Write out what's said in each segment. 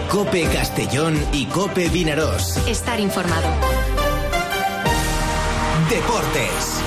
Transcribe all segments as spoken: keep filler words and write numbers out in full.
COPE Castellón y COPE Vinarós. Estar informado. Deportes.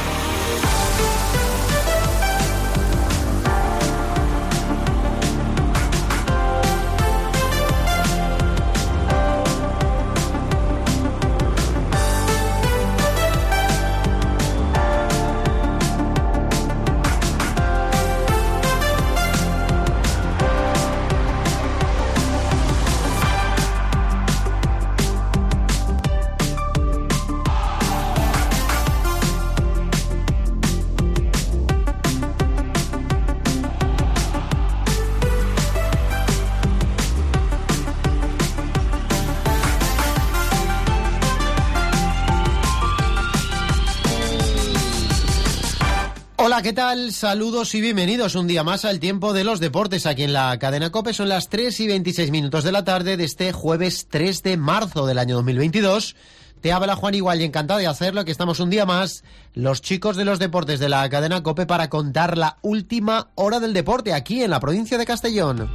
Hola, ¿qué tal? Saludos y bienvenidos un día más al tiempo de los deportes aquí en la cadena COPE. Son las tres y veintiséis minutos de la tarde de este jueves tres de marzo del año dos mil veintidós. Te habla Juan Igual y encantado de hacerlo, que estamos un día más, los chicos de los deportes de la cadena COPE, para contar la última hora del deporte aquí en la provincia de Castellón.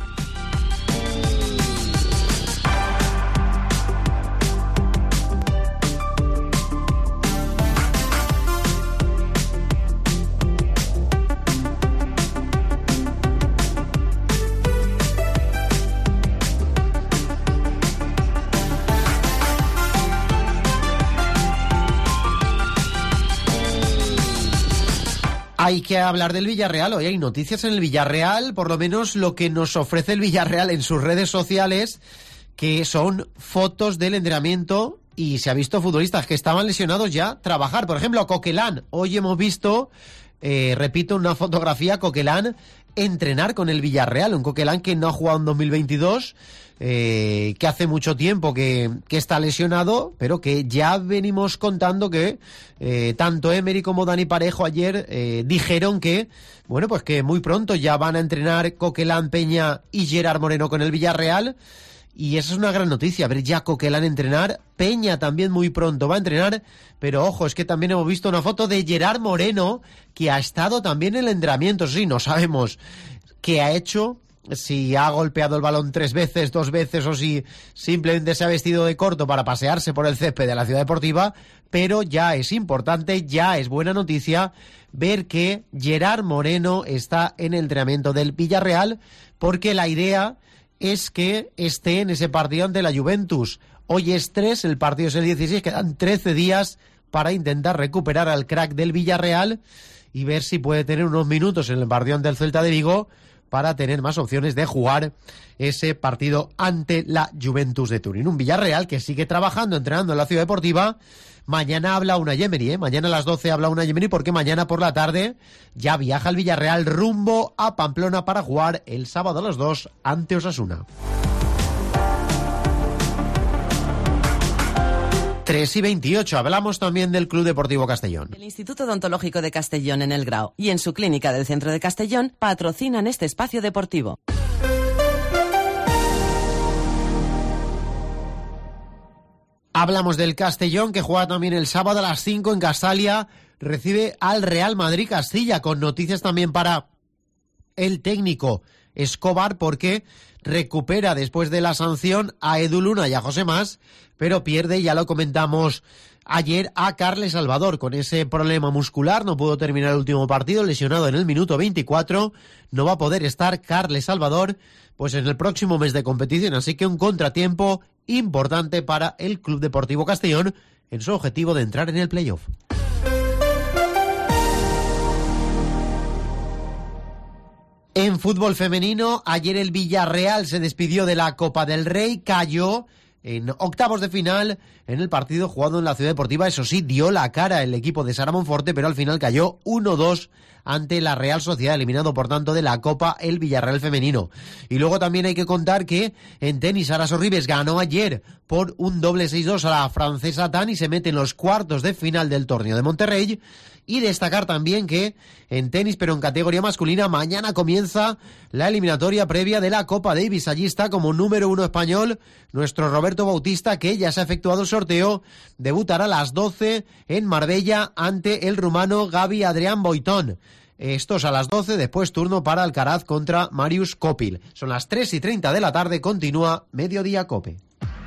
Hay que hablar del Villarreal. Hoy hay noticias en el Villarreal, por lo menos lo que nos ofrece el Villarreal en sus redes sociales, que son fotos del entrenamiento, y se ha visto futbolistas que estaban lesionados ya trabajar. Por ejemplo, Coquelán. Hoy hemos visto, eh, repito, una fotografía, Coquelán entrenar con el Villarreal. Un Coquelán que no ha jugado en dos mil veintidós, eh, que hace mucho tiempo que, que está lesionado, pero que ya venimos contando que eh, tanto Emery como Dani Parejo ayer eh, dijeron que, bueno, pues que muy pronto ya van a entrenar Coquelán, Peña y Gerard Moreno con el Villarreal. Y esa es una gran noticia, ver ya Coquelán entrenar. Peña también muy pronto va a entrenar, pero ojo, es que también hemos visto una foto de Gerard Moreno, que ha estado también en el entrenamiento. Sí, no sabemos qué ha hecho, si ha golpeado el balón tres veces, dos veces, o si simplemente se ha vestido de corto para pasearse por el césped de la Ciudad Deportiva, pero ya es importante, ya es buena noticia ver que Gerard Moreno está en el entrenamiento del Villarreal, porque la idea es que esté en ese partido ante la Juventus. Hoy es tres, el partido es el dieciséis, quedan trece días para intentar recuperar al crack del Villarreal y ver si puede tener unos minutos en el partido ante el Celta de Vigo para tener más opciones de jugar ese partido ante la Juventus de Turín. Un Villarreal que sigue trabajando, entrenando en la Ciudad Deportiva. Mañana habla Unai Emery, ¿eh? Mañana a las doce habla Unai Emery, porque mañana por la tarde ya viaja el Villarreal rumbo a Pamplona para jugar el sábado a las dos ante Osasuna. tres y veintiocho. Hablamos también del Club Deportivo Castellón. El Instituto Odontológico de Castellón en El Grao y en su clínica del centro de Castellón patrocinan este espacio deportivo. Hablamos del Castellón, que juega también el sábado a las cinco en Castalia. Recibe al Real Madrid Castilla, con noticias también para el técnico Escobar, porque recupera después de la sanción a Edu Luna y a José Mas, pero pierde, ya lo comentamos ayer, a Carles Salvador con ese problema muscular. No pudo terminar el último partido, lesionado en el minuto veinticuatro. No va a poder estar Carles Salvador pues en el próximo mes de competición, así que un contratiempo importante para el Club Deportivo Castellón en su objetivo de entrar en el playoff. En fútbol femenino, ayer el Villarreal se despidió de la Copa del Rey, cayó en octavos de final en el partido jugado en la Ciudad Deportiva. Eso sí, dio la cara el equipo de Sara Monforte, pero al final cayó uno dos ante la Real Sociedad, eliminado por tanto de la Copa el Villarreal femenino. Y luego también hay que contar que en tenis Sara Sorribes ganó ayer por un doble seis dos a la francesa Tan y se mete en los cuartos de final del torneo de Monterrey. Y destacar también que en tenis, pero en categoría masculina, mañana comienza la eliminatoria previa de la Copa Davis. Allí está como número uno español nuestro Roberto Bautista, que ya se ha efectuado el sorteo. Debutará a las doce en Marbella ante el rumano Gabi Adrián Boitón. Estos a las doce, después turno para Alcaraz contra Marius Copil. Son las tres y treinta de la tarde, continúa Mediodía Cope.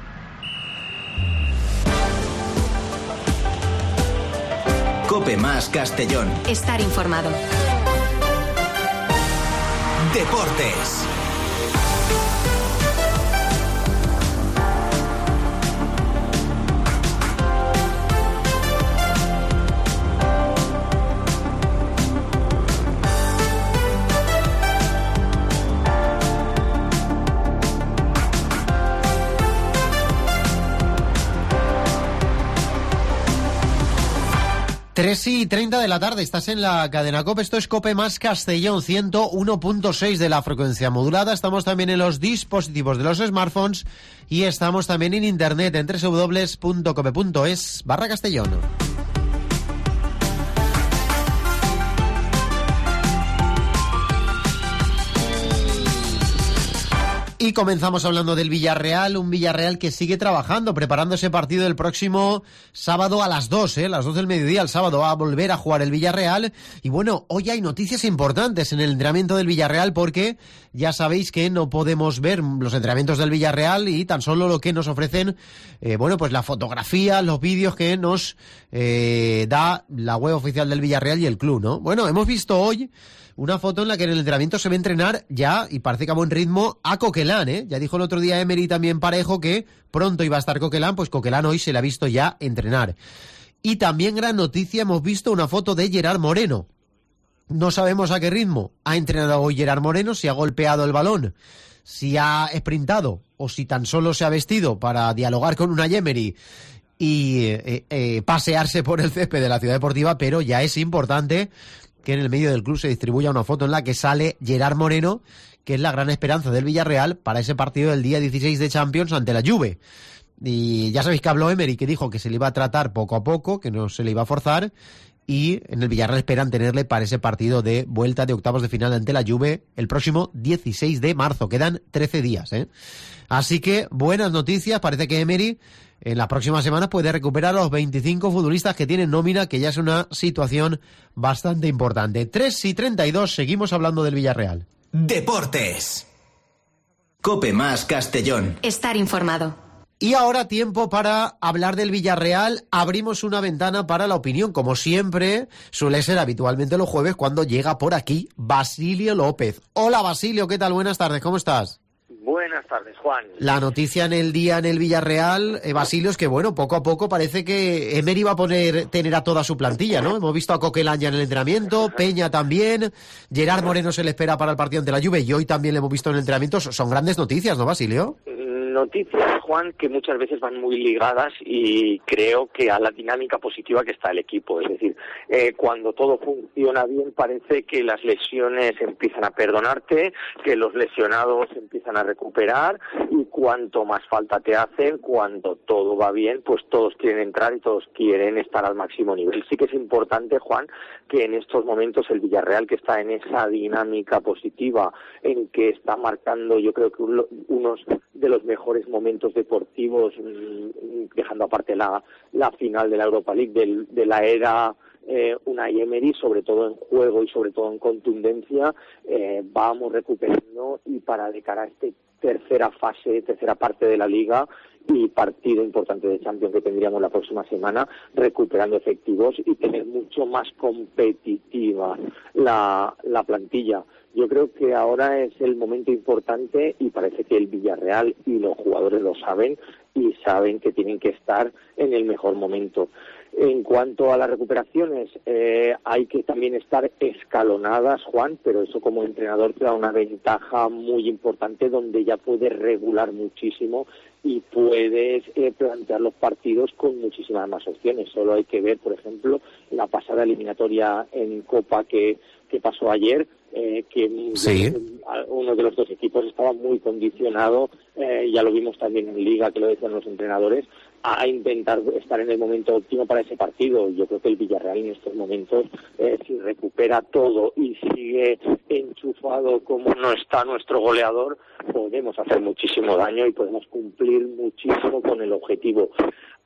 Cope más Castellón. Estar informado. Deportes. tres y treinta de la tarde, estás en la cadena COPE, esto es COPE más Castellón, ciento uno punto seis de la frecuencia modulada, estamos también en los dispositivos de los smartphones y estamos también en internet en doble u doble u doble u punto cope punto es barra Castellón. Y comenzamos hablando del Villarreal, un Villarreal que sigue trabajando, preparando ese partido el próximo sábado a las dos, ¿eh? las dos del mediodía, el sábado va a volver a jugar el Villarreal. Y bueno, hoy hay noticias importantes en el entrenamiento del Villarreal porque ya sabéis que no podemos ver los entrenamientos del Villarreal y tan solo lo que nos ofrecen, eh, bueno, pues la fotografía, los vídeos que nos eh, da la web oficial del Villarreal y el club, ¿no? Bueno, hemos visto hoy una foto en la que en el entrenamiento se ve entrenar ya, y parece que a buen ritmo, a Coquelán, ¿eh? Ya dijo el otro día Emery también Parejo que pronto iba a estar Coquelán, pues Coquelán hoy se le ha visto ya entrenar. Y también gran noticia, hemos visto una foto de Gerard Moreno. No sabemos a qué ritmo ha entrenado hoy Gerard Moreno, si ha golpeado el balón, si ha sprintado o si tan solo se ha vestido para dialogar con Unai Emery y eh, eh, pasearse por el césped de la Ciudad Deportiva, pero ya es importante que en el medio del club se distribuya una foto en la que sale Gerard Moreno, que es la gran esperanza del Villarreal para ese partido del día dieciséis de Champions ante la Juve. Y ya sabéis que habló Emery, que dijo que se le iba a tratar poco a poco, que no se le iba a forzar, y en el Villarreal esperan tenerle para ese partido de vuelta de octavos de final ante la Juve el próximo dieciséis de marzo. Quedan trece días, ¿eh? Así que buenas noticias, parece que Emery en las próximas semanas puede recuperar a los veinticinco futbolistas que tienen nómina, que ya es una situación bastante importante. tres y treinta y dos, seguimos hablando del Villarreal. Deportes. Cope más Castellón. Estar informado. Y ahora tiempo para hablar del Villarreal. Abrimos una ventana para la opinión, como siempre suele ser habitualmente los jueves cuando llega por aquí Basilio López. Hola Basilio, ¿qué tal? Buenas tardes, ¿cómo estás? Buenas tardes, Juan. La noticia en el día en el Villarreal, eh, Basilio, es que bueno, poco a poco parece que Emery va a poner, tener a toda su plantilla, ¿no? Hemos visto a Coquelán ya en el entrenamiento, Peña también, Gerard Moreno se le espera para el partido ante la Juve y hoy también le hemos visto en el entrenamiento. Son grandes noticias, ¿no, Basilio? Noticias, Juan, que muchas veces van muy ligadas y creo que a la dinámica positiva que está el equipo. Es decir, eh, cuando todo funciona bien parece que las lesiones empiezan a perdonarte, que los lesionados empiezan a recuperar y cuanto más falta te hacen, cuando todo va bien, pues todos quieren entrar y todos quieren estar al máximo nivel. Sí que es importante, Juan, que en estos momentos el Villarreal, que está en esa dinámica positiva, en que está marcando, yo creo que unos de los mejores momentos deportivos, dejando aparte la, la final de la Europa League, de, de la era eh, Unai Emery, sobre todo en juego y sobre todo en contundencia, eh, vamos recuperando y para de cara a esta tercera fase, tercera parte de la Liga y partido importante de Champions que tendríamos la próxima semana, recuperando efectivos y tener mucho más competitiva la, la plantilla. Yo creo que ahora es el momento importante y parece que el Villarreal y los jugadores lo saben y saben que tienen que estar en el mejor momento. En cuanto a las recuperaciones, eh, hay que también estar escalonadas, Juan, pero eso como entrenador te da una ventaja muy importante donde ya puedes regular muchísimo y puedes eh, plantear los partidos con muchísimas más opciones. Solo hay que ver, por ejemplo, la pasada eliminatoria en Copa que, que pasó ayer, eh, que sí. uno de los dos equipos estaba muy condicionado, eh, ya lo vimos también en Liga, que lo decían los entrenadores, a intentar estar en el momento óptimo para ese partido. Yo creo que el Villarreal en estos momentos, eh, si recupera todo y sigue enchufado como no está nuestro goleador, podemos hacer muchísimo daño y podemos cumplir muchísimo con el objetivo.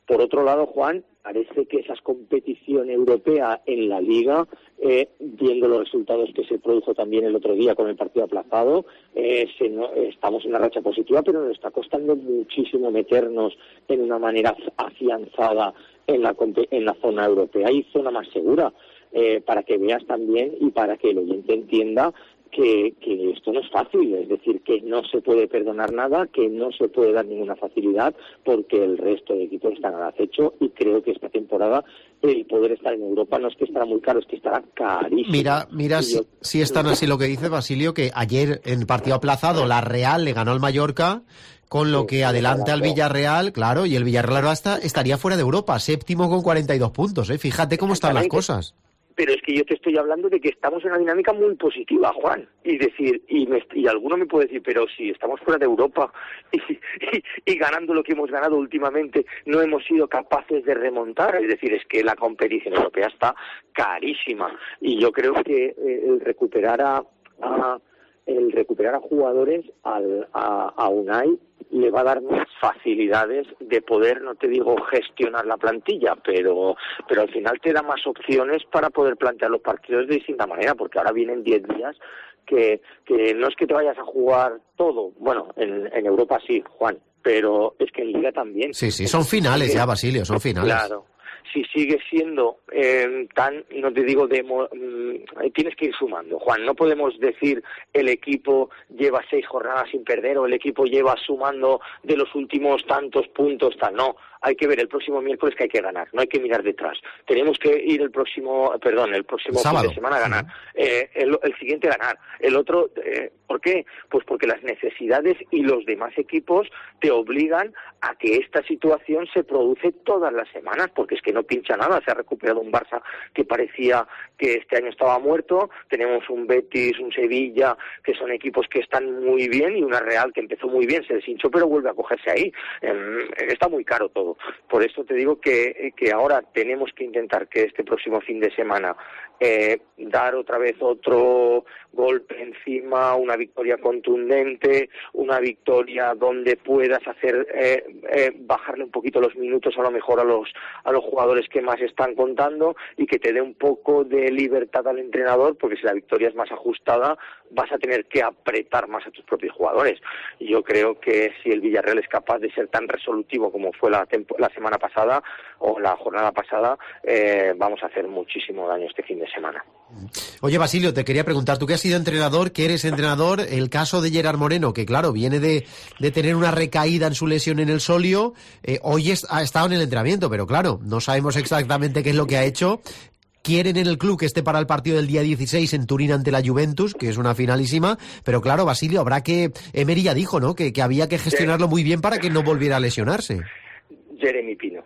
Por otro llado, Juan, parece que esa competición europea en la Liga, eh, viendo los resultados que se produjo también el otro día con el partido aplazado, eh, se no, estamos en una racha positiva, pero nos está costando muchísimo meternos en una manera afianzada en la, en la zona europea y zona más segura, eh, para que veas también y para que el oyente entienda Que, que esto no es fácil, es decir, que no se puede perdonar nada, que no se puede dar ninguna facilidad, porque el resto de equipos están al acecho y creo que esta temporada el poder estar en Europa no es que estará muy caro, es que estará carísimo. Mira, mira si, yo... si es tan así lo que dice Basilio, que ayer en partido aplazado la Real le ganó al Mallorca, con lo que adelanta al Villarreal, claro, y el Villarreal hasta estaría fuera de Europa, séptimo con cuarenta y dos puntos, ¿eh? Fíjate cómo están las cosas. Pero es que yo te estoy hablando de que estamos en una dinámica muy positiva, Juan. Y decir, y, me, y alguno me puede decir, pero si estamos fuera de Europa y, y, y ganando lo que hemos ganado últimamente, no hemos sido capaces de remontar. Es decir, es que la competición europea está carísima. Y yo creo que eh, el recuperar a, a el recuperar a jugadores al, a, a Unai le va a dar más facilidades de poder, no te digo gestionar la plantilla, pero pero al final te da más opciones para poder plantear los partidos de distinta manera, porque ahora vienen diez días que, que no es que te vayas a jugar todo, bueno, en, en Europa sí, Juan, pero es que en Liga también. Sí, sí, son finales ya, Basilio, son finales. Claro. Si sigue siendo eh, tan, no te digo, de, mm, tienes que ir sumando, Juan. No podemos decir el equipo lleva seis jornadas sin perder o el equipo lleva sumando de los últimos tantos puntos, tal. No, hay que ver el próximo miércoles que hay que ganar, no hay que mirar detrás. Tenemos que ir el próximo, perdón, el próximo fin de semana a ganar, eh, el, el siguiente a ganar, el otro, eh, ¿por qué? Pues porque las necesidades y los demás equipos te obligan a que esta situación se produce todas las semanas, porque es que no pincha nada. Se ha recuperado un Barça que parecía que este año estaba muerto, tenemos un Betis, un Sevilla, que son equipos que están muy bien, y una Real que empezó muy bien, se deshinchó, pero vuelve a cogerse ahí. Eh, está muy caro todo. Por eso te digo que, que ahora tenemos que intentar que este próximo fin de semana eh, dar otra vez otro golpe encima, una victoria contundente, una victoria donde puedas hacer eh, eh, bajarle un poquito los minutos a lo mejor a los a los jugadores que más están contando, y que te dé un poco de libertad al entrenador, porque si la victoria es más ajustada vas a tener que apretar más a tus propios jugadores. Yo creo que si el Villarreal es capaz de ser tan resolutivo como fue la, tempo- la semana pasada o la jornada pasada, eh, vamos a hacer muchísimo daño este fin de semana. Oye, Basilio, te quería preguntar, tú que has sido entrenador, que eres entrenador, el caso de Gerard Moreno, que claro, viene de, de tener una recaída en su lesión en el solio, eh, hoy es, ha estado en el entrenamiento, pero claro, no sabemos exactamente qué es lo que ha hecho. Quieren en el club que esté para el partido del día dieciséis en Turín ante la Juventus, que es una finalísima, pero claro, Basilio, habrá que... Emery ya dijo, ¿no?, que, que había que gestionarlo muy bien para que no volviera a lesionarse. Jeremy Pino.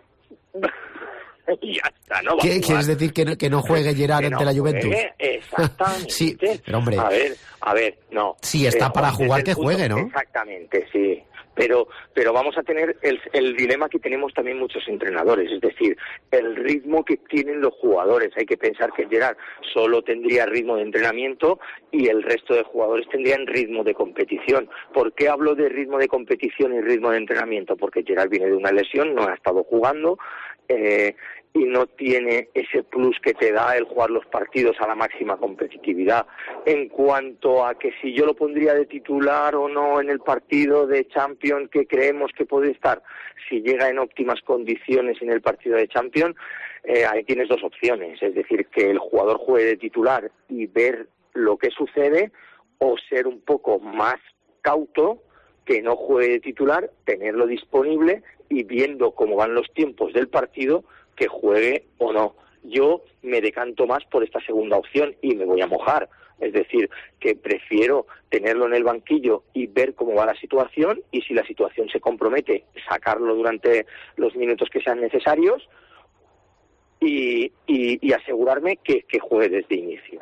Y ya está, no va ¿Qué, a jugar. ¿Quieres decir que no, que no juegue Gerard que no ante la Juventus? Juegue, exactamente. Sí, pero hombre... A ver, a ver, no. Sí, está eh, para jugar, que punto, juegue, ¿no? Exactamente, sí. Pero pero vamos a tener el, el dilema que tenemos también muchos entrenadores, es decir, el ritmo que tienen los jugadores. Hay que pensar que Gerard solo tendría ritmo de entrenamiento y el resto de jugadores tendrían ritmo de competición. ¿Por qué hablo de ritmo de competición y ritmo de entrenamiento? Porque Gerard viene de una lesión, no ha estado jugando, eh, y no tiene ese plus que te da el jugar los partidos a la máxima competitividad. En cuanto a que si yo lo pondría de titular o no en el partido de Champions que creemos que puede estar, si llega en óptimas condiciones en el partido de Champions, eh, ahí tienes dos opciones, es decir, que el jugador juegue de titular y ver lo que sucede, o ser un poco más cauto, que no juegue de titular, tenerlo disponible y viendo cómo van los tiempos del partido, que juegue o no. Yo me decanto más por esta segunda opción y me voy a mojar. Es decir, que prefiero tenerlo en el banquillo y ver cómo va la situación, y si la situación se compromete, sacarlo durante los minutos que sean necesarios y, y, y asegurarme que, que juegue desde inicio.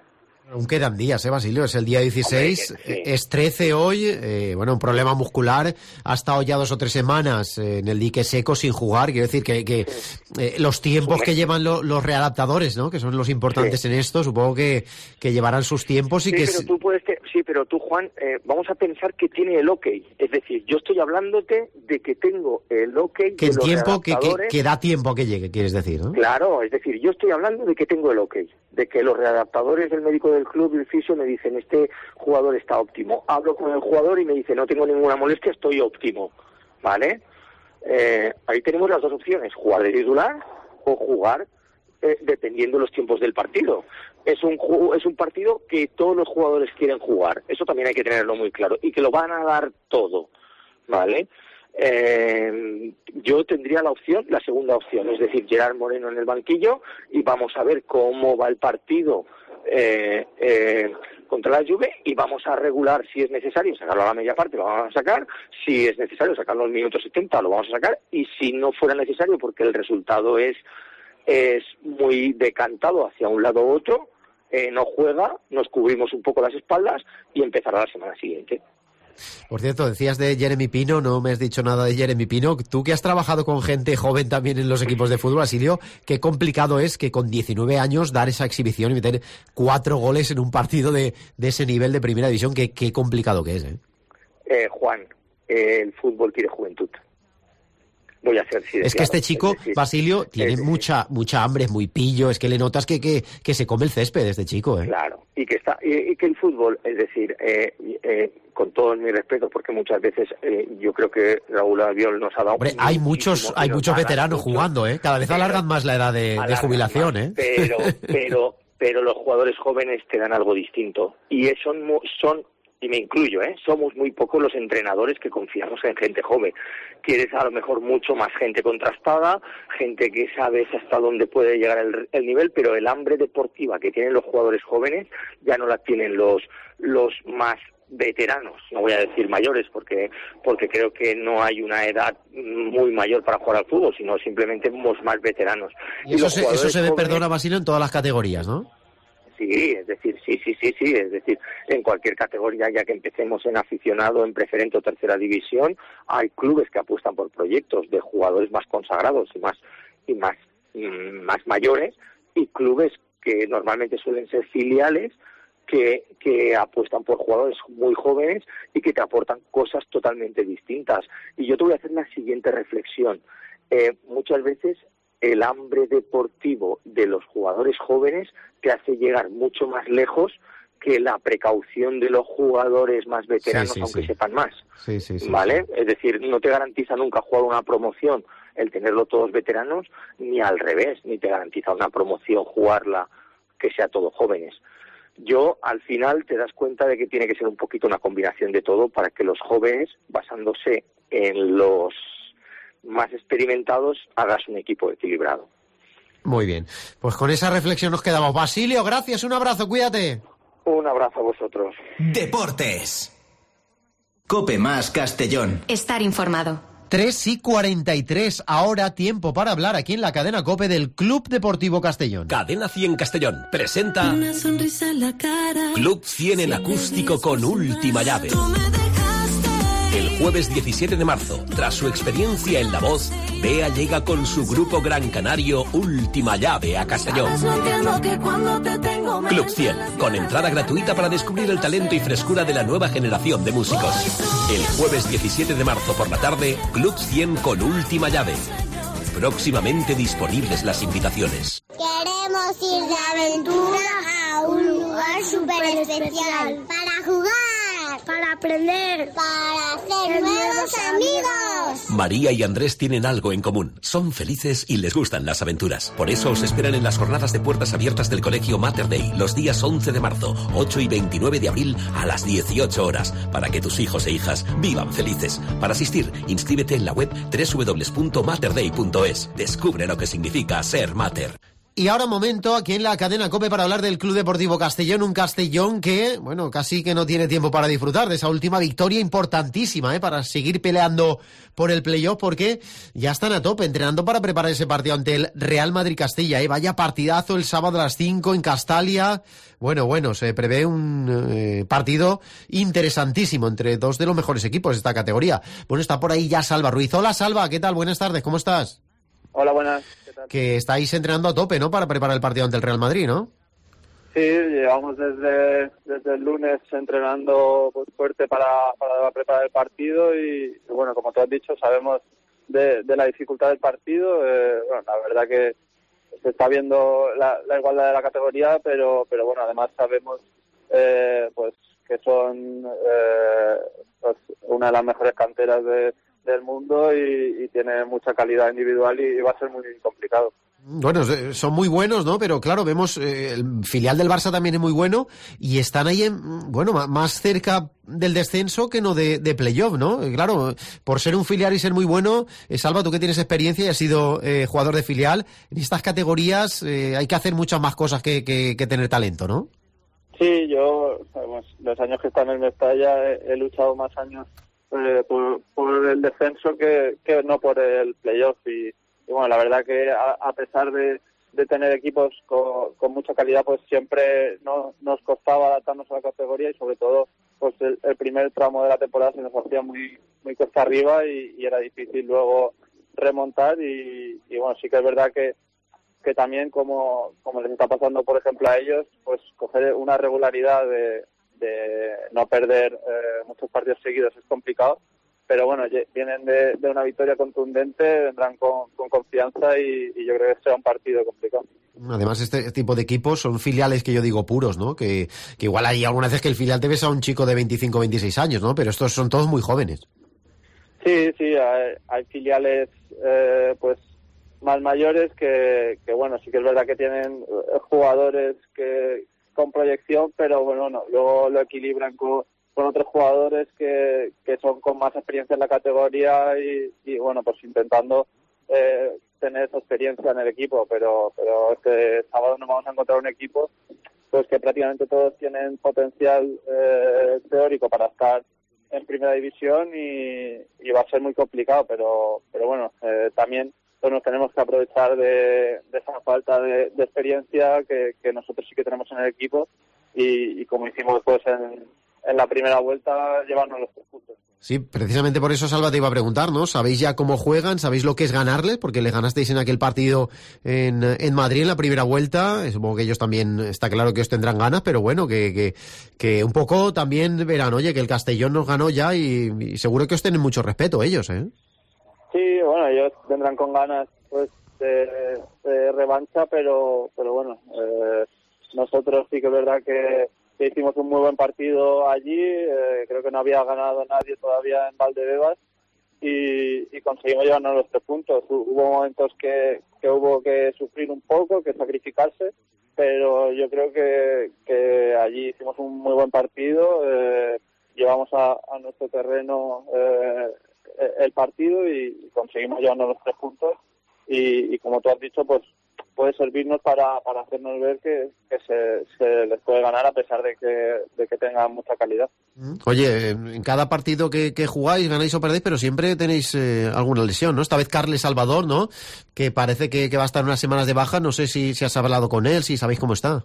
Aún quedan días, ¿eh, Basilio? Es el día dieciséis, Hombre, sí. Es trece hoy, eh, bueno, un problema muscular, ha estado ya dos o tres semanas eh, en el dique seco sin jugar, quiero decir que, que eh, los tiempos que llevan lo, los readaptadores, ¿no?, que son los importantes sí. en esto, supongo que, que llevarán sus tiempos y sí, que... Pero tú puedes te... Sí, pero tú, Juan, eh, vamos a pensar que tiene el ok, es decir, yo estoy hablándote de que tengo el ok que de el los tiempo, que, que, readaptadores... que da tiempo a que llegue, quieres decir, ¿no? Claro, es decir, yo estoy hablando de que tengo el ok, de que los readaptadores del médico del club y el fisio me dicen, este jugador está óptimo. Hablo con el jugador y me dice, no tengo ninguna molestia, estoy óptimo, ¿vale? Eh, ahí tenemos las dos opciones, jugar de titular o jugar eh, dependiendo de los tiempos del partido. Es un es un partido que todos los jugadores quieren jugar, eso también hay que tenerlo muy claro, y que lo van a dar todo, ¿vale? Eh, yo tendría la opción, la segunda opción, es decir, Gerard Moreno en el banquillo y vamos a ver cómo va el partido eh, eh, contra la Juve y vamos a regular si es necesario sacarlo a la media parte, lo vamos a sacar, si es necesario sacarlo al minuto setenta, lo vamos a sacar, y si no fuera necesario porque el resultado es, es muy decantado hacia un lado u otro, eh, no juega, nos cubrimos un poco las espaldas y empezará la semana siguiente. Por cierto, decías de Jeremy Pino, no me has dicho nada de Jeremy Pino. Tú que has trabajado con gente joven también en los equipos de fútbol, Basilio, qué complicado es que con diecinueve años dar esa exhibición y meter cuatro goles en un partido de, de ese nivel de primera división, qué, qué complicado que es, ¿eh? Eh, Juan, eh, el fútbol quiere juventud. Voy a hacer sí. Es que este chico, es decir, Basilio, tiene es decir, mucha mucha hambre, es muy pillo, es que le notas que, que, que se come el césped este chico, ¿eh? Claro, y que está y, y que el fútbol, es decir, eh, eh, con todo mi respeto, porque muchas veces eh, yo creo que Raúl Albiol nos ha dado... Hombre, hay muchos hay muchos veteranos mucho, jugando, ¿eh? Cada vez pero, alargan más la edad de, de jubilación, más, ¿eh? Pero, pero, pero los jugadores jóvenes te dan algo distinto, y son son y me incluyo, ¿eh? Somos muy pocos los entrenadores que confiamos en gente joven. Quieres a lo mejor mucho más gente contrastada, gente que sabes hasta dónde puede llegar el, el nivel, pero el hambre deportiva que tienen los jugadores jóvenes ya no la tienen los los más veteranos, no voy a decir mayores, porque porque creo que no hay una edad muy mayor para jugar al fútbol, sino simplemente somos más veteranos. Y, y eso, se, eso se ve, jóvenes, perdona, Basilio, en todas las categorías, ¿no? Sí, es decir, sí, sí, sí, sí, es decir, en cualquier categoría, ya que empecemos en aficionado, en preferente o tercera división, hay clubes que apuestan por proyectos de jugadores más consagrados y más y más más mayores, y clubes que normalmente suelen ser filiales que que apuestan por jugadores muy jóvenes y que te aportan cosas totalmente distintas. Y yo te voy a hacer la siguiente reflexión. Eh, muchas veces el hambre deportivo de los jugadores jóvenes te hace llegar mucho más lejos que la precaución de los jugadores más veteranos, sí, sí, aunque sí. sepan más. Sí, sí, sí, ¿vale? Sí. Es decir, no te garantiza nunca jugar una promoción el tenerlo todos veteranos, ni al revés, ni te garantiza una promoción jugarla que sea todos jóvenes. Yo, al final, te das cuenta de que tiene que ser un poquito una combinación de todo para que los jóvenes, basándose en los más experimentados, hagas un equipo equilibrado. Muy bien, pues con esa reflexión nos quedamos. Basilio, gracias, un abrazo, cuídate. Un abrazo a vosotros. Deportes. Cope más Castellón. Estar informado. tres y cuarenta y tres, ahora tiempo para hablar aquí en la cadena COPE del Club Deportivo Castellón. Cadena cien Castellón presenta una sonrisa en la cara. Club cien en acústico con Última Llave. El jueves diecisiete de marzo, tras su experiencia en La Voz, Bea llega con su grupo Gran Canario Última Llave a Castellón. Club cien, con entrada gratuita para descubrir el talento y frescura de la nueva generación de músicos. El jueves diecisiete de marzo por la tarde, Club cien con Última Llave. Próximamente disponibles las invitaciones. Queremos ir de aventura a un lugar súper especial para jugar, para aprender, para hacer nuevos amigos. María y Andrés tienen algo en común. Son felices y les gustan las aventuras. Por eso os esperan en las jornadas de puertas abiertas del colegio Mater Dei los días once de marzo, ocho y veintinueve de abril a las dieciocho horas, para que tus hijos e hijas vivan felices. Para asistir, inscríbete en la web doble u doble u doble u punto mater dei punto es. Descubre lo que significa ser Mater. Y ahora momento aquí en la cadena COPE para hablar del Club Deportivo Castellón, un Castellón que, bueno, casi que no tiene tiempo para disfrutar de esa última victoria importantísima, ¿eh? Para seguir peleando por el playoff, porque ya están a tope entrenando para preparar ese partido ante el Real Madrid Castilla, ¿eh? Vaya partidazo el sábado a las cinco en Castalia. Bueno, bueno, se prevé un eh, partido interesantísimo entre dos de los mejores equipos de esta categoría. Bueno, está por ahí ya Salva Ruiz. Hola Salva, ¿qué tal? Buenas tardes, ¿cómo estás? Hola, buenas. ¿Qué tal? Que estáis entrenando a tope, ¿no? Para preparar el partido ante el Real Madrid, ¿no? Sí, llevamos desde, desde el lunes entrenando pues, fuerte para, para preparar el partido y, y, bueno, como tú has dicho, sabemos de, de la dificultad del partido. Eh, bueno, la verdad que se está viendo la, la igualdad de la categoría, pero, pero bueno, además sabemos eh, pues que son eh, pues, una de las mejores canteras de del mundo y, y tiene mucha calidad individual y, y va a ser muy complicado. Bueno, son muy buenos, ¿no? Pero claro, vemos eh, el filial del Barça también es muy bueno y están ahí, en, bueno, más cerca del descenso que no de, de playoff, ¿no? Claro, por ser un filial y ser muy bueno, eh, Salva, tú que tienes experiencia y has sido eh, jugador de filial, en estas categorías eh, hay que hacer muchas más cosas que, que, que tener talento, ¿no? Sí, yo, pues, los años que está en el Mestalla he, he luchado más años Eh, por, por el descenso que, que no por el playoff y, y bueno, la verdad que a, a pesar de, de tener equipos con, con mucha calidad, pues siempre no, nos costaba adaptarnos a la categoría y sobre todo pues el, el primer tramo de la temporada se nos hacía muy muy cuesta arriba y, y era difícil luego remontar y, y bueno, sí que es verdad que que también como, como les está pasando por ejemplo a ellos, pues coger una regularidad de de no perder eh, muchos partidos seguidos es complicado, pero bueno, vienen de, de una victoria contundente, vendrán con, con confianza y, y yo creo que será un partido complicado. Además, este tipo de equipos son filiales que yo digo puros, ¿no? Que, que igual hay algunas veces que el filial te ves a un chico de veinticinco, veintiséis años, ¿no? Pero estos son todos muy jóvenes. Sí, sí, hay, hay filiales eh, pues más mayores que, que, bueno, sí que es verdad que tienen jugadores que con proyección, pero bueno, no, luego lo equilibran con, con otros jugadores que, que son con más experiencia en la categoría y, y bueno, pues intentando eh, tener esa experiencia en el equipo, pero pero este sábado nos vamos a encontrar un equipo pues que prácticamente todos tienen potencial eh, teórico para estar en primera división y, y va a ser muy complicado, pero pero bueno, eh, también pues nos tenemos que aprovechar de, de esa falta de, de experiencia que, que nosotros sí que tenemos en el equipo y, y como hicimos pues en, en la primera vuelta, llevarnos los tres puntos. Sí, precisamente por eso, Salva, te iba a preguntar, ¿no? ¿Sabéis ya cómo juegan? ¿Sabéis lo que es ganarles? Porque les ganasteis en aquel partido en, en Madrid en la primera vuelta. Supongo que ellos también, está claro que os tendrán ganas, pero bueno, que, que, que un poco también verán, oye, que el Castellón nos ganó ya y, y seguro que os tienen mucho respeto ellos, ¿eh? Sí, bueno, ellos vendrán con ganas pues de, de revancha, pero pero bueno, eh, nosotros sí que es verdad que, que hicimos un muy buen partido allí, eh, creo que no había ganado nadie todavía en Valdebebas y, y conseguimos llevarnos los tres puntos. Hubo momentos que, que hubo que sufrir un poco, que sacrificarse, pero yo creo que, que allí hicimos un muy buen partido, eh, llevamos a, a nuestro terreno eh, el partido y conseguimos llevarnos los tres puntos y, y como tú has dicho, pues puede servirnos para, para hacernos ver que, que se, se les puede ganar a pesar de que, de que tengan mucha calidad. Oye, en cada partido que, que jugáis, ganáis o perdéis, pero siempre tenéis eh, alguna lesión, ¿no? Esta vez Carles Salvador, ¿no? Que parece que, que va a estar unas semanas de baja, no sé si, si has hablado con él, si sabéis cómo está.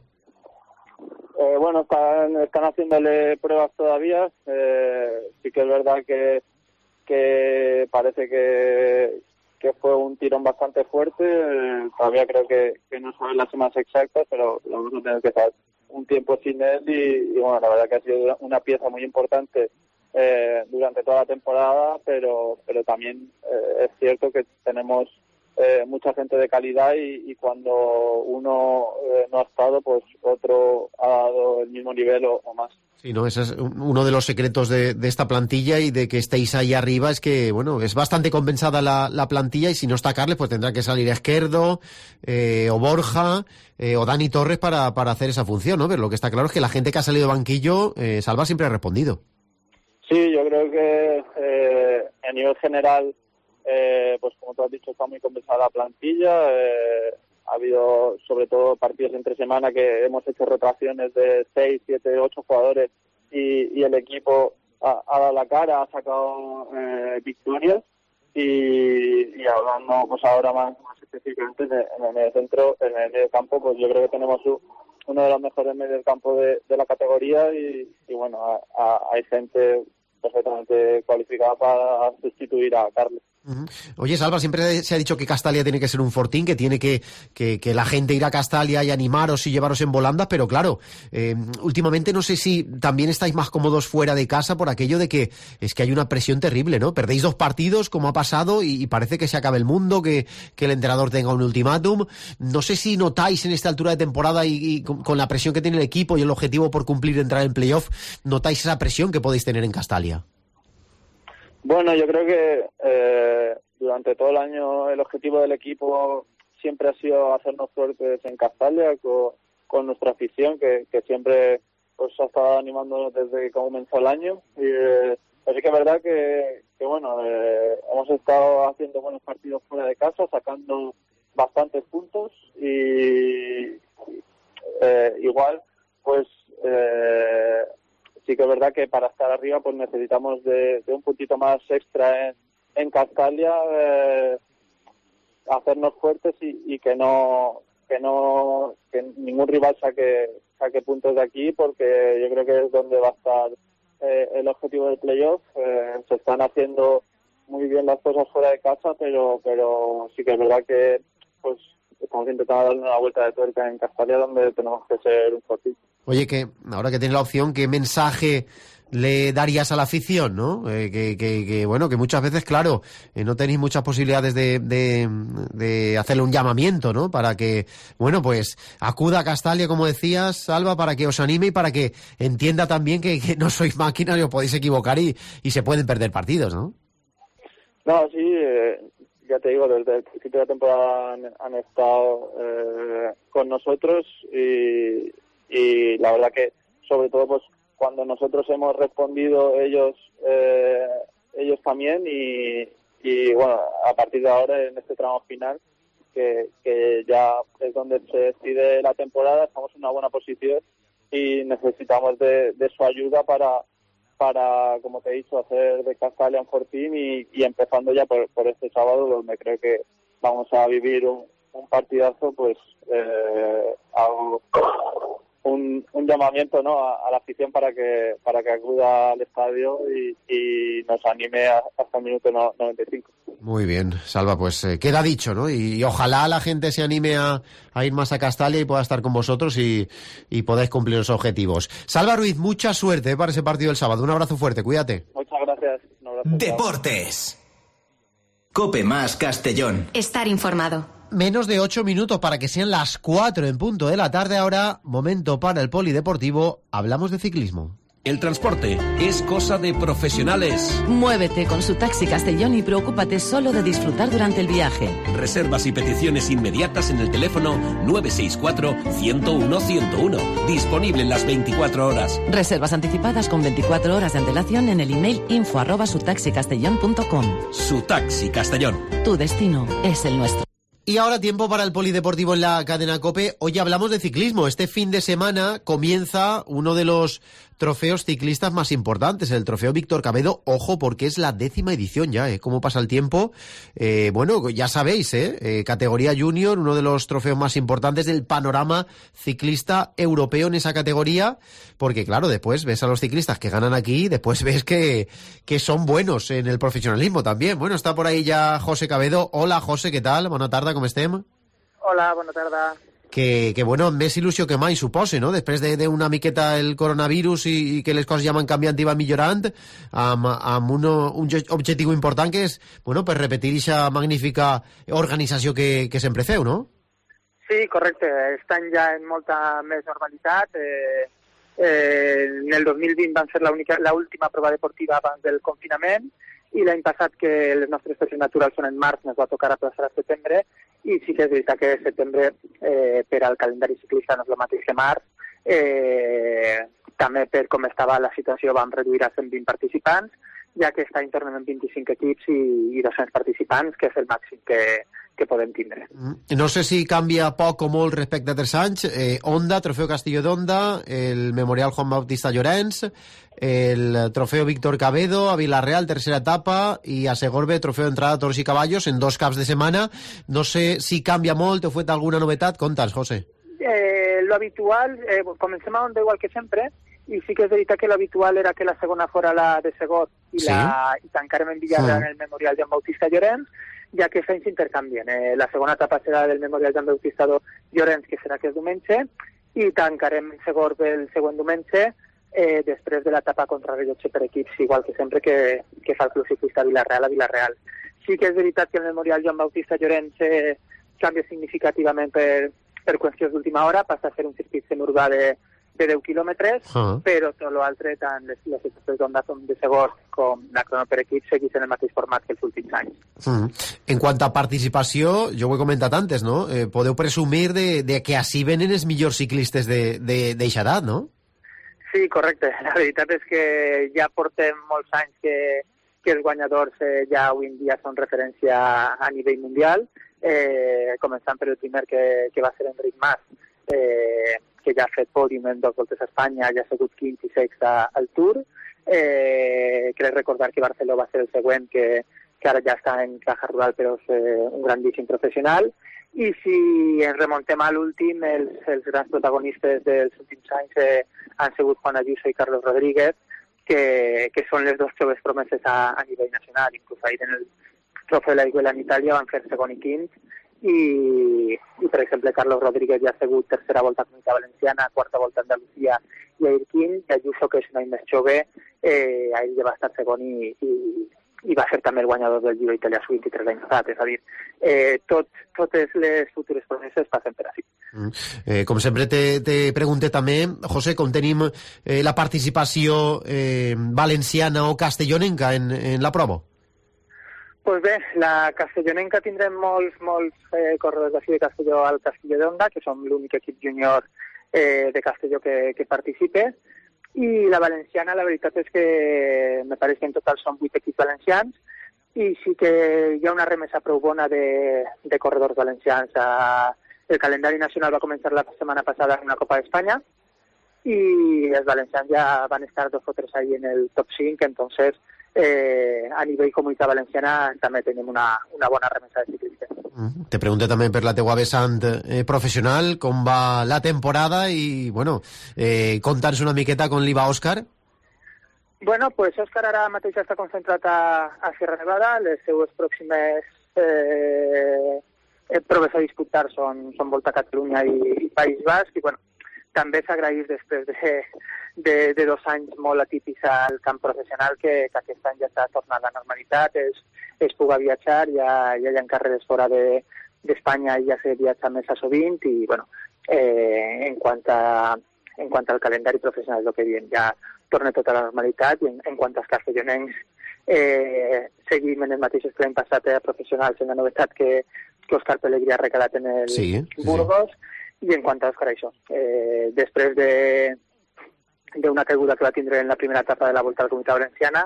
Eh, bueno, están, están haciéndole pruebas todavía, eh, sí que es verdad que que parece que, que fue un tirón bastante fuerte, eh, todavía creo que, que no saben las semanas exactas, pero vamos a tener que estar un tiempo sin él y, y bueno, la verdad que ha sido una pieza muy importante eh, durante toda la temporada, pero pero también eh, es cierto que tenemos eh, mucha gente de calidad y, y cuando uno eh, no ha estado, pues otro ha dado el mismo nivel o, o más. Sí, no, ese es uno de los secretos de, de esta plantilla y de que estéis ahí arriba, es que, bueno, es bastante compensada la, la plantilla y si no está Carles, pues tendrá que salir Esquerdo, eh, o Borja, eh, o Dani Torres para, para hacer esa función, ¿no? Pero lo que está claro es que la gente que ha salido de banquillo, eh, Salva siempre ha respondido. Sí, yo creo que eh, a nivel general, eh, pues como tú has dicho, está muy compensada la plantilla, eh, ha habido sobre todo partidos entre semana que hemos hecho rotaciones de seis, siete, ocho jugadores y, y el equipo ha, ha dado la cara, ha sacado eh, victorias y, y hablando pues ahora más, más específicamente en el, en el medio centro, en el medio campo, pues yo creo que tenemos un, uno de los mejores medios campo de, de la categoría y, y bueno, a, a, hay gente perfectamente cualificada para sustituir a Carles. Uh-huh. Oye, Salva, siempre se ha dicho que Castalia tiene que ser un fortín, que tiene que, que, que la gente ir a Castalia y animaros y llevaros en volandas, pero claro, eh, últimamente no sé si también estáis más cómodos fuera de casa por aquello de que es que hay una presión terrible, ¿no? Perdéis dos partidos, como ha pasado, y, y parece que se acabe el mundo, que, que el entrenador tenga un ultimátum. No sé si notáis en esta altura de temporada y, y con, con la presión que tiene el equipo y el objetivo por cumplir de entrar en playoff, notáis esa presión que podéis tener en Castalia. Bueno, yo creo que eh, durante todo el año el objetivo del equipo siempre ha sido hacernos fuertes en Castalia con, con nuestra afición, que, que siempre pues ha estado animándonos desde que comenzó el año. Y, eh, así que es verdad que, que bueno, eh, hemos estado haciendo buenos partidos fuera de casa, sacando bastantes puntos y eh, igual, pues... Eh, sí que es verdad que para estar arriba pues necesitamos de, de un puntito más extra en, en Castalia, eh, hacernos fuertes y, y que no que no que ningún rival saque saque puntos de aquí, porque yo creo que es donde va a estar eh, el objetivo del playoff. Eh, se están haciendo muy bien las cosas fuera de casa, pero pero sí que es verdad que pues estamos intentando darle una vuelta de tuerca en Castalia, donde tenemos que ser un fortín. Oye, que ahora que tienes la opción, ¿qué mensaje le darías a la afición, no? Eh, que, que, que, bueno, que muchas veces, claro, eh, no tenéis muchas posibilidades de, de, de hacerle un llamamiento, ¿no? Para que, bueno, pues acuda a Castalia, como decías, Salva, para que os anime y para que entienda también que, que no sois máquinas y os podéis equivocar y, y se pueden perder partidos, ¿no? No, sí, eh, ya te digo, desde el principio de la temporada han, han estado eh, con nosotros y... y la verdad que sobre todo pues cuando nosotros hemos respondido ellos eh, ellos también y, y bueno, a partir de ahora en este tramo final que, que ya es donde se decide la temporada, estamos en una buena posición y necesitamos de, de su ayuda para para, como te he dicho, hacer de Castalia un fortín y, y empezando ya por, por este sábado, donde creo que vamos a vivir un, un partidazo, pues eh, algo Un, un llamamiento, ¿no?, a, a la afición para que para que acuda al estadio y, y nos anime a, hasta el minuto noventa y cinco. Muy bien, Salva, pues eh, queda dicho, ¿no? Y, y ojalá la gente se anime a, a ir más a Castalia y pueda estar con vosotros y, y podáis cumplir los objetivos. Salva Ruiz, mucha suerte, ¿eh?, para ese partido del sábado. Un abrazo fuerte, cuídate. Muchas gracias. Un abrazo. Deportes. Cope más Castellón. Estar informado. Menos de ocho minutos para que sean las cuatro en punto de la tarde. Ahora, momento para el polideportivo. Hablamos de ciclismo. El transporte es cosa de profesionales. Muévete con su Taxi Castellón y preocúpate solo de disfrutar durante el viaje. Reservas y peticiones inmediatas en el teléfono nueve seis cuatro, ciento uno, ciento uno. Disponible en las veinticuatro horas. Reservas anticipadas con veinticuatro horas de antelación en el email info arroba sutaxicastellón punto com. Su Taxi Castellón. Tu destino es el nuestro. Y ahora tiempo para el polideportivo en la cadena COPE. Hoy hablamos de ciclismo. Este fin de semana comienza uno de los trofeos ciclistas más importantes, el trofeo Víctor Cabedo. Ojo, porque es la décima edición ya, ¿eh? Cómo pasa el tiempo. Eh, bueno, ya sabéis, ¿eh? Eh, categoría junior, uno de los trofeos más importantes del panorama ciclista europeo en esa categoría, porque claro, después ves a los ciclistas que ganan aquí, después ves que, que son buenos en el profesionalismo también. Bueno, está por ahí ya José Cabedo. Hola, José, ¿qué tal? Buena tarde, ¿cómo estem? Hola, bona tarda. Que, que bueno, més il·lusió que mai, supose, no? Després de, de una miqueta el coronavirus i, i que les coses ja van canviant i van millorant, amb, amb un, un objectiu important que és, bueno, per repetir aquesta magnífica organització que, que sempre feu, no? Sí, correcte. Estan ja en molta més normalitat. Eh, eh, en el dos mil vint van ser l'última prova deportiva abans del confinament i l'any passat, que les nostres festes naturals són en març, ens va tocar aplaçar a setembre, i sí que és veritat que setembre eh, per al calendari ciclista no és el mateix que març. Eh, també per com estava la situació vam reduir a cent vint participants, ja que està internament vint-i-cinc equips i, i dos-cents participants, que és el màxim que, que podem tindre. No sé si canvia poc o molt respecte a tres anys. Eh, Onda, Trofeu Castillo d'Onda, el Memorial Juan Bautista Llorenç, el Trofeu Víctor Cabedo, a Vila-real, tercera etapa, i a Segorbe, Trofeu Entrada Toros i Caballos, en dos caps de setmana. No sé si canvia molt, o fet alguna novetat. Conta's, José. Eh, lo habitual, eh, comencem a Onda igual que sempre, i sí que és veritat que l'habitual era que la segona fora la de Segor i, sí. la, i tancarem en Villarreal sí. en el Memorial Joan Bautista Llorenç, ja que aquests s'intercanvien. Eh, la segona etapa serà del Memorial Joan Bautista Llorenç, que serà aquest diumenge, i tancarem en Segor el següent diumenge, eh, després de l'etapa contra rellotge per equips, igual que sempre que, que fa el club ciclista Vila-real a Vila-real. Sí que és veritat que el Memorial Joan Bautista Llorenç eh, canvia significativament per, per qüestions d'última hora, passa a ser un circuit semiurbà de de deu quilòmetres, uh-huh. però tot l'altre, tant les, les etapes d'Onda com de Segor com la crono per equip, seguís en el mateix format que els últims anys. Uh-huh. En quant a participació, jo ho he comentat antes, no? Eh, podeu presumir de, de que així venen els millors ciclistes d'eixa edat, no? Sí, correcte. La veritat és que ja portem molts anys que, que els guanyadors eh, ja avui en dia són referència a nivell mundial, eh, començant per el primer que, que va ser Enric Mas, eh, que ja ha fet pòdium en dos voltes a Espanya, ja ha sigut quint i sexta al Tour. Eh, crec recordar que Barceló va ser el següent, que, que ara ja està en caja rural, però és eh, un grandíssim professional. I si ens remontem a l'últim, els, els grans protagonistes dels últims anys eh, han sigut Juan Ayuso i Carlos Rodríguez, que, que són les dues joves promeses a, a nivell nacional. Inclús ahir en el Trofeu de l'Aigüela en Itàlia van fer segon i quint, I, i per exemple Carlos Rodríguez ja ha sigut tercera volta a Comunitat Valenciana, quarta volta a Andalusia i ahir quint, i Ayuso, que és un any més jove, eh, ahir ja va estar segon i, i, i va ser també el guanyador del Giro d'Itàlia sub vint-i-tres l'any passat. És a dir, eh, tot, totes les futures promeses passen per així. Mm. Eh, com sempre te, te pregunte també, José, com tenim eh, la participació eh, valenciana o castellonenca en, en la prova? Pues bé, la castellonenca tindrem molts, molts eh, corredors d'ací de Castelló al Castelló d'Onda, que som l'únic equip júnior eh, de Castelló que, que participe, i la valenciana, la veritat és que me pareix que en total són vuit equips valencians, i sí que hi ha una remesa prou bona de, de corredors valencians. A, el calendari nacional va començar la setmana passada en una Copa d'Espanya, i els valencians ja van estar dos o tres ahí en el top cinc, entonces Eh, a nivell comunitat valenciana també tenim una, una bona remesa de ciclistes. Mm. Te pregunto també per la teua vessant eh, professional, com va la temporada i, bueno, eh, conta'ns una miqueta com li va Òscar. Bueno, pues Òscar ara mateix està concentrat a, a Sierra Nevada, les seues pròximes eh, proves a disputar són, són Volta a Catalunya i, i País Basc, i bueno, també s'agraeix després de, de, de dos anys molt atípics al camp professional que, que aquest any ja està tornant a la normalitat, es, es puga viatjar, ja, ja hi ha carreres fora d'Espanya de, i ja se viatja més a sovint, i bueno, eh, en, quant a, en quant al calendari professional, el que diem, ja torna tota la normalitat, i en, en quant als castellonencs, eh, seguim en els mateixos que l'any passat a professionals, en la novetat que, que Òscar Pelegrí ha recalat en el sí, Burgos, sí. I en quant a Òscar, això, eh, després de d'una caiguda que va tindre en la primera etapa de la Volta a la Comunitat Valenciana,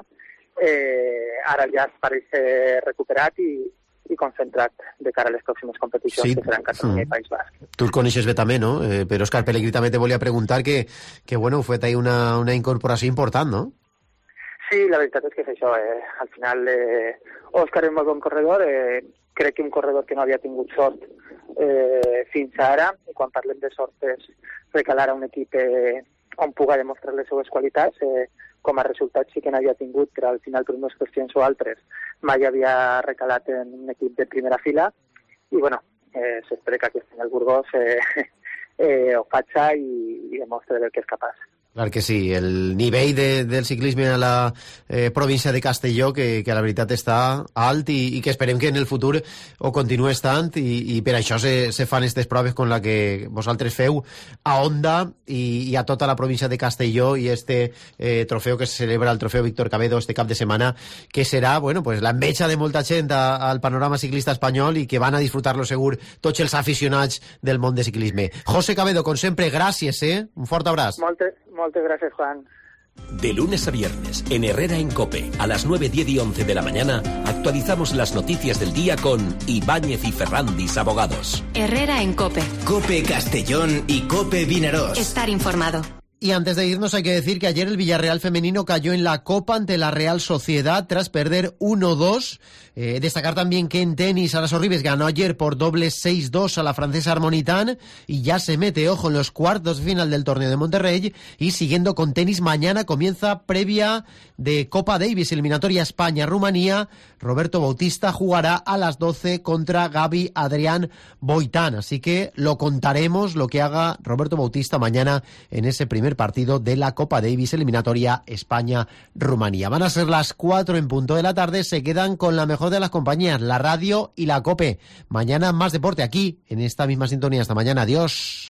eh, ara ja es pareix eh, recuperat i, i concentrat de cara a les pròximes competicions sí. que seran Catalunya mm. i País Basc. Tu el coneixes bé també, no? Eh, però Òscar Pelegrí també te volia preguntar que, que bueno, heu fet ahí una, una incorporació important, no? Sí, la veritat és que és això. Eh, al final, eh, Òscar és un molt bon corredor, eh, crec que un corredor que no havia tingut sort eh, fins ara, i quan parlem de sort és recalar a un equip eh, on puga demostrar les seues qualitats, eh, com a resultat sí que n'havia tingut, però al final per unes qüestions o altres mai havia recalat en un equip de primera fila, i bueno, eh, s'espera que aquest any el Burgos eh, eh, ho faça i, i demostre del que és capaç. Clar que sí, el nivell de, del ciclisme a la eh, província de Castelló que, que la veritat està alt i, i que esperem que en el futur ho continue estant i, i per això se, se fan aquestes proves com la que vosaltres feu a Onda i, i a tota la província de Castelló i este eh, trofeu que se celebra, el trofeu Víctor Cabedo este cap de setmana, que serà, bueno, pues la enveja de molta gent a, al panorama ciclista espanyol i que van a disfrutar-lo segur tots els aficionats del món de ciclisme. José Cabedo, com sempre, gràcies, eh? Un fort abraç. Moltes Moltes gràcies, Juan. De lunes a viernes, en Herrera en COPE, a las nueve, diez y once de la mañana, actualizamos las noticias del día con Ibáñez y Ferrandis Abogados. Herrera en COPE. COPE Castellón y COPE Vinarós. Estar informado. Y antes de irnos hay que decir que ayer el Villarreal femenino cayó en la Copa ante la Real Sociedad tras perder uno dos. Eh, destacar también que en tenis Ara Sorribes ganó ayer por dobles seis dos a la francesa Harmonitan y ya se mete, ojo, en los cuartos de final del torneo de Monterrey. Y siguiendo con tenis, mañana comienza previa de Copa Davis, eliminatoria España-Rumanía. Roberto Bautista jugará a las doce contra Gaby Adrián Boitán. Así que lo contaremos, lo que haga Roberto Bautista mañana en ese primer partido de la Copa Davis eliminatoria España-Rumanía. Van a ser las cuatro en punto de la tarde. Se quedan con la mejor de las compañías, la radio y la COPE. Mañana más deporte aquí, en esta misma sintonía. Hasta mañana. Adiós.